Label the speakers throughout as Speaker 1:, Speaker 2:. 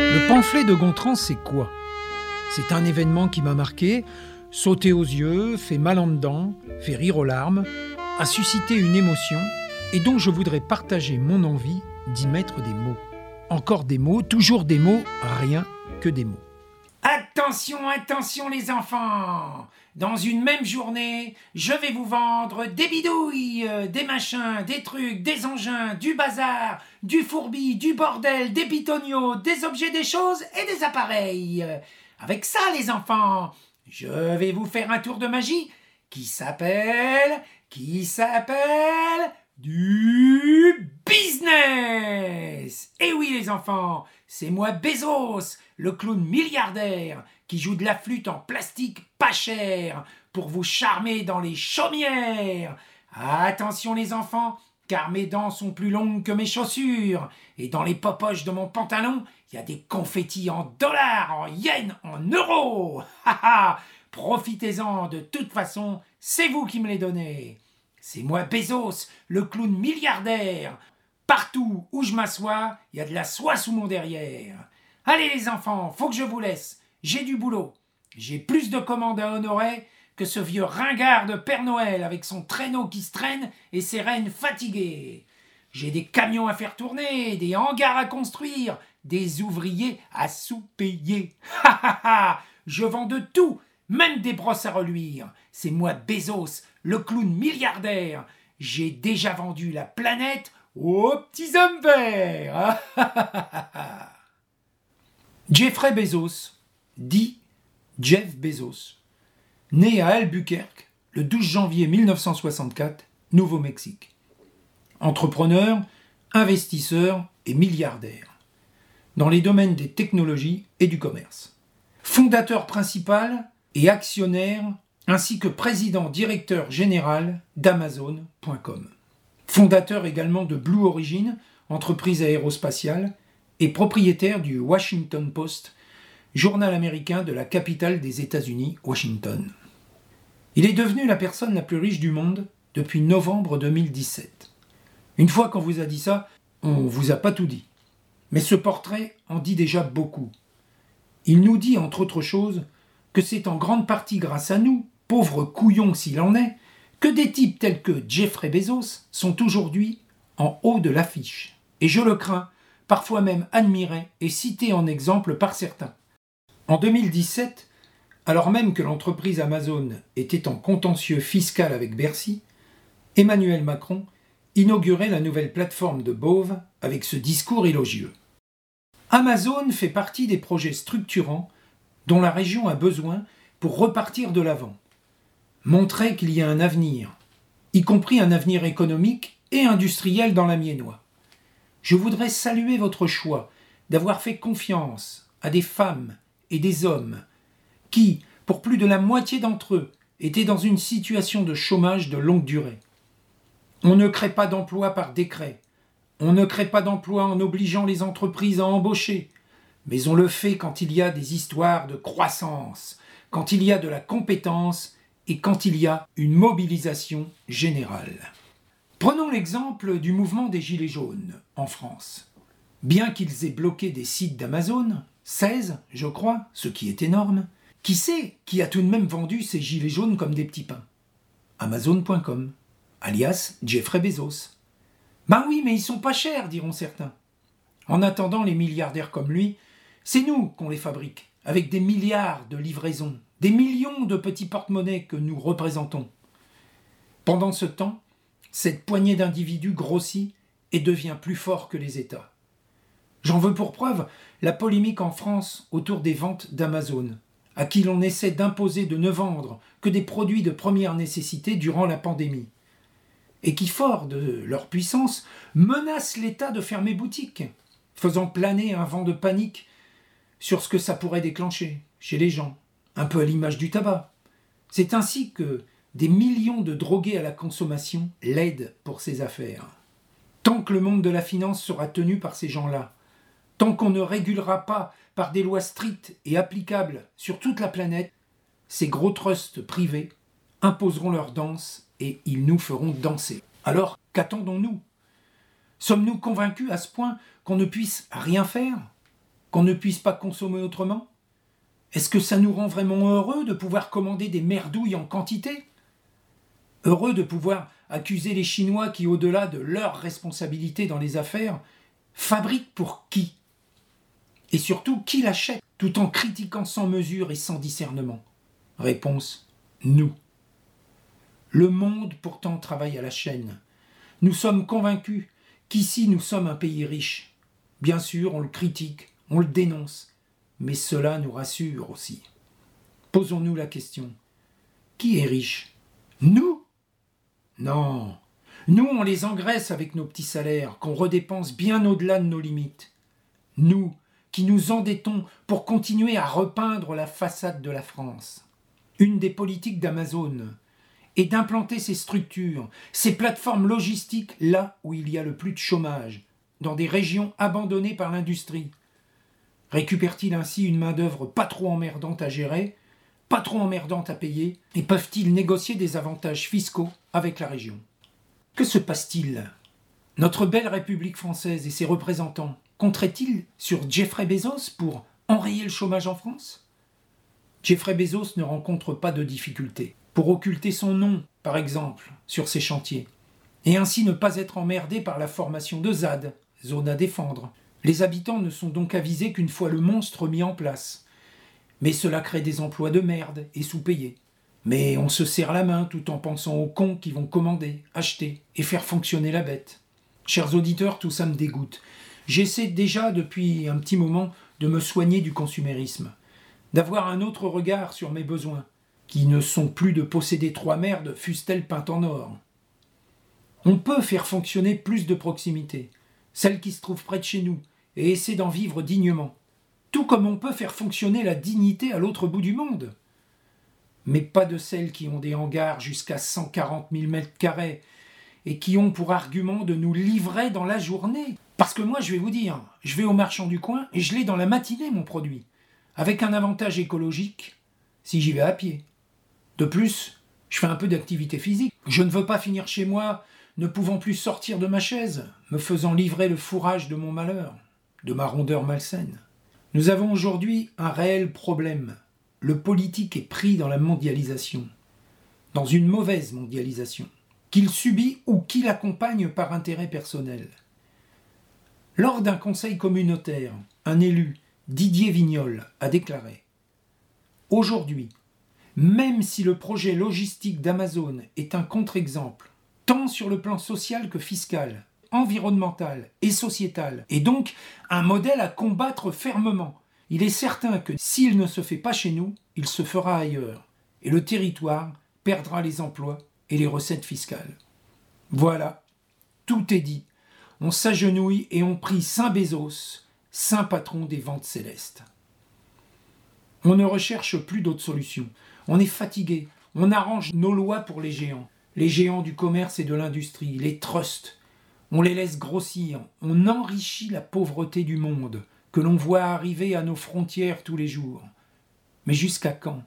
Speaker 1: Le pamphlet de Gontran, c'est quoi? C'est un événement qui m'a marqué, sauté aux yeux, fait mal en dedans, fait rire aux larmes, a suscité une émotion et dont je voudrais partager mon envie d'y mettre des mots. Encore des mots, toujours des mots, rien que des mots.
Speaker 2: Attention, attention les enfants! Dans une même journée, je vais vous vendre des bidouilles, des machins, des trucs, des engins, du bazar, du fourbi, du bordel, des pitonios, des objets, des choses et des appareils. Avec ça les enfants, je vais vous faire un tour de magie qui s'appelle du business. Et oui les enfants, c'est moi Bezos, le clown milliardaire qui joue de la flûte en plastique pas cher pour vous charmer dans les chaumières. Attention les enfants, car mes dents sont plus longues que mes chaussures et dans les popoches de mon pantalon, il y a des confettis en dollars, en yens, en euros. Profitez-en, de toute façon, c'est vous qui me les donnez. C'est moi Bezos, le clown milliardaire. Partout où je m'assois, il y a de la soie sous mon derrière. Allez les enfants, faut que je vous laisse. J'ai du boulot. J'ai plus de commandes à honorer que ce vieux ringard de Père Noël avec son traîneau qui se traîne et ses rênes fatiguées. J'ai des camions à faire tourner, des hangars à construire, des ouvriers à sous-payer. Je vends de tout, même des brosses à reluire. C'est moi Bezos, le clown milliardaire. J'ai déjà vendu la planète aux petits hommes verts. Jeffrey Bezos, dit Jeff Bezos, né à Albuquerque le 12 janvier 1964, Nouveau-Mexique. Entrepreneur, investisseur et milliardaire dans les domaines des technologies et du commerce. Fondateur principal et actionnaire ainsi que président-directeur général d'Amazon.com. Fondateur également de Blue Origin, entreprise aérospatiale, et propriétaire du Washington Post, journal américain de la capitale des États-Unis, Washington. Il est devenu la personne la plus riche du monde depuis novembre 2017. Une fois qu'on vous a dit ça, on ne vous a pas tout dit. Mais ce portrait en dit déjà beaucoup. Il nous dit, entre autres choses, que c'est en grande partie grâce à nous, pauvres couillons s'il en est, que des types tels que Jeffrey Bezos sont aujourd'hui en haut de l'affiche. Et je le crains, parfois même admiré et cité en exemple par certains. En 2017, alors même que l'entreprise Amazon était en contentieux fiscal avec Bercy, Emmanuel Macron inaugurait la nouvelle plateforme de Bove avec ce discours élogieux. Amazon fait partie des projets structurants dont la région a besoin pour repartir de l'avant. Montrer qu'il y a un avenir, y compris un avenir économique et industriel dans l'Amiénois. Je voudrais saluer votre choix d'avoir fait confiance à des femmes et des hommes qui, pour plus de la moitié d'entre eux, étaient dans une situation de chômage de longue durée. On ne crée pas d'emplois par décret. On ne crée pas d'emplois en obligeant les entreprises à embaucher. Mais on le fait quand il y a des histoires de croissance, quand il y a de la compétence et quand il y a une mobilisation générale. Prenons l'exemple du mouvement des Gilets jaunes en France. Bien qu'ils aient bloqué des sites d'Amazon, 16, je crois, ce qui est énorme, qui sait qui a tout de même vendu ces Gilets jaunes comme des petits pains? Amazon.com, alias Jeffrey Bezos. Ben oui, mais ils sont pas chers, diront certains. En attendant, les milliardaires comme lui, c'est nous qu'on les fabrique, avec des milliards de livraisons, des millions de petits porte-monnaies que nous représentons. Pendant ce temps, cette poignée d'individus grossit et devient plus fort que les États. J'en veux pour preuve la polémique en France autour des ventes d'Amazon, à qui l'on essaie d'imposer de ne vendre que des produits de première nécessité durant la pandémie, et qui, forts de leur puissance, menacent l'État de fermer boutique, faisant planer un vent de panique sur ce que ça pourrait déclencher chez les gens, un peu à l'image du tabac. C'est ainsi que des millions de drogués à la consommation l'aident pour ses affaires. Tant que le monde de la finance sera tenu par ces gens-là, tant qu'on ne régulera pas par des lois strictes et applicables sur toute la planète, ces gros trusts privés imposeront leur danse et ils nous feront danser. Alors, qu'attendons-nous ? Sommes-nous convaincus à ce point qu'on ne puisse rien faire ? qu'on ne puisse pas consommer autrement? Est-ce que ça nous rend vraiment heureux de pouvoir commander des merdouilles en quantité? Heureux de pouvoir accuser les Chinois qui, au-delà de leur responsabilité dans les affaires, fabriquent pour qui? Et surtout, qui l'achète, tout en critiquant sans mesure et sans discernement? Réponse, nous. Le monde pourtant travaille à la chaîne. Nous sommes convaincus qu'ici nous sommes un pays riche. Bien sûr, on le critique, on le dénonce, mais cela nous rassure aussi. Posons-nous la question. Qui est riche? Nous? Non. Nous, on les engraisse avec nos petits salaires, qu'on redépense bien au-delà de nos limites. Nous, qui nous endettons pour continuer à repeindre la façade de la France. Une des politiques d'Amazon est d'implanter ces structures, ces plateformes logistiques là où il y a le plus de chômage, dans des régions abandonnées par l'industrie. Récupèrent-ils ainsi une main-d'œuvre pas trop emmerdante à gérer, pas trop emmerdante à payer, et peuvent-ils négocier des avantages fiscaux avec la région? Que se passe-t-il? Notre belle République française et ses représentants compteraient-ils sur Jeffrey Bezos pour enrayer le chômage en France? Jeffrey Bezos ne rencontre pas de difficultés pour occulter son nom, par exemple, sur ces chantiers, et ainsi ne pas être emmerdé par la formation de ZAD, zone à défendre. Les habitants ne sont donc avisés qu'une fois le monstre mis en place. Mais cela crée des emplois de merde et sous-payés. Mais on se serre la main tout en pensant aux cons qui vont commander, acheter et faire fonctionner la bête. Chers auditeurs, tout ça me dégoûte. J'essaie déjà depuis un petit moment de me soigner du consumérisme, d'avoir un autre regard sur mes besoins, qui ne sont plus de posséder 3 merdes, fussent-elles peintes en or. On peut faire fonctionner plus de proximité, celle qui se trouve près de chez nous, et essayer d'en vivre dignement. Tout comme on peut faire fonctionner la dignité à l'autre bout du monde. Mais pas de celles qui ont des hangars jusqu'à 140 000 mètres carrés et qui ont pour argument de nous livrer dans la journée. Parce que moi, je vais vous dire, je vais au marchand du coin et je l'ai dans la matinée, mon produit. Avec un avantage écologique, si j'y vais à pied. De plus, je fais un peu d'activité physique. Je ne veux pas finir chez moi, ne pouvant plus sortir de ma chaise, me faisant livrer le fourrage de mon malheur, de ma rondeur malsaine. Nous avons aujourd'hui un réel problème. Le politique est pris dans la mondialisation, dans une mauvaise mondialisation, qu'il subit ou qu'il accompagne par intérêt personnel. Lors d'un conseil communautaire, un élu, Didier Vignol, a déclaré « Aujourd'hui, même si le projet logistique d'Amazon est un contre-exemple, tant sur le plan social que fiscal, environnemental et sociétal, et donc un modèle à combattre fermement, il est certain que s'il ne se fait pas chez nous, il se fera ailleurs, et le territoire perdra les emplois et les recettes fiscales. » Voilà, tout est dit. On s'agenouille et on prie Saint Bezos, saint patron des ventes célestes. On ne recherche plus d'autres solutions. On est fatigué. On arrange nos lois pour les géants du commerce et de l'industrie, les trusts. On les laisse grossir. On enrichit la pauvreté du monde que l'on voit arriver à nos frontières tous les jours. Mais jusqu'à quand?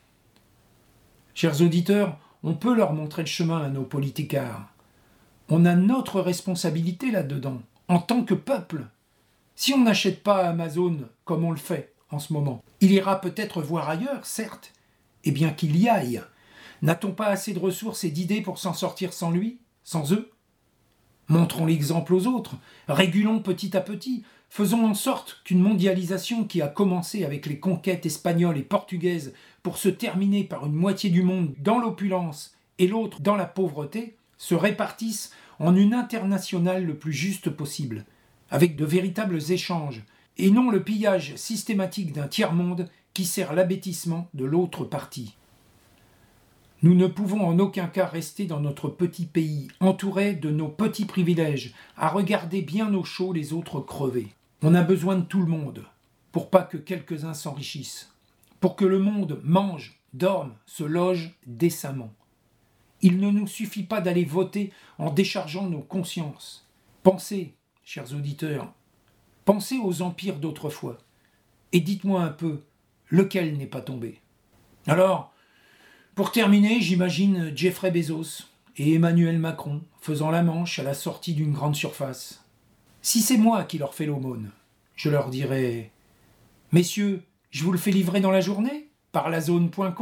Speaker 2: Chers auditeurs, on peut leur montrer le chemin à nos politicards. On a notre responsabilité là-dedans, en tant que peuple. Si on n'achète pas à Amazon comme on le fait en ce moment, il ira peut-être voir ailleurs, certes, et bien qu'il y aille. N'a-t-on pas assez de ressources et d'idées pour s'en sortir sans lui, sans eux? Montrons l'exemple aux autres, régulons petit à petit, faisons en sorte qu'une mondialisation qui a commencé avec les conquêtes espagnoles et portugaises pour se terminer par une moitié du monde dans l'opulence et l'autre dans la pauvreté, se répartisse en une internationale le plus juste possible, avec de véritables échanges, et non le pillage systématique d'un tiers-monde qui sert l'abêtissement de l'autre partie. Nous ne pouvons en aucun cas rester dans notre petit pays, entourés de nos petits privilèges, à regarder bien au chaud les autres crever. On a besoin de tout le monde, pour pas que quelques-uns s'enrichissent, pour que le monde mange, dorme, se loge décemment. Il ne nous suffit pas d'aller voter en déchargeant nos consciences. Pensez, chers auditeurs, pensez aux empires d'autrefois, et dites-moi un peu, lequel n'est pas tombé? Alors, pour terminer, j'imagine Jeffrey Bezos et Emmanuel Macron faisant la manche à la sortie d'une grande surface. Si c'est moi qui leur fais l'aumône, je leur dirai Messieurs, je vous le fais livrer dans la journée, par la zone.com ?